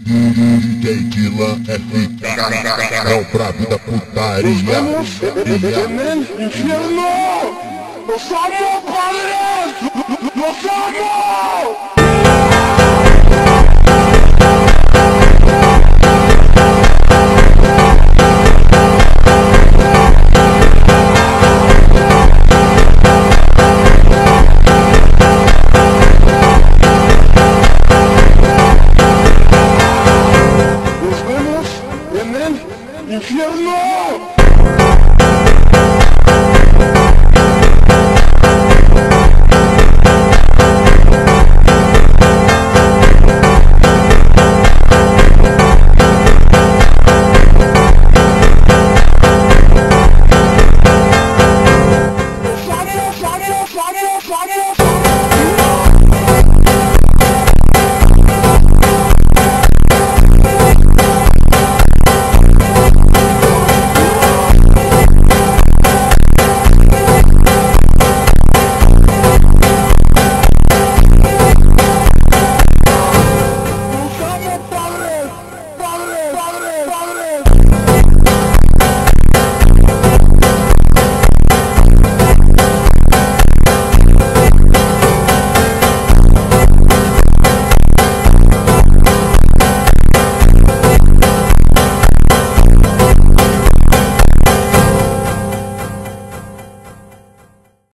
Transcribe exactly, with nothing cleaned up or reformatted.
D J Dylan F K é o brabo da putaria. Estamos en el infierno. ¡Los amo, padres! ¡Los amo!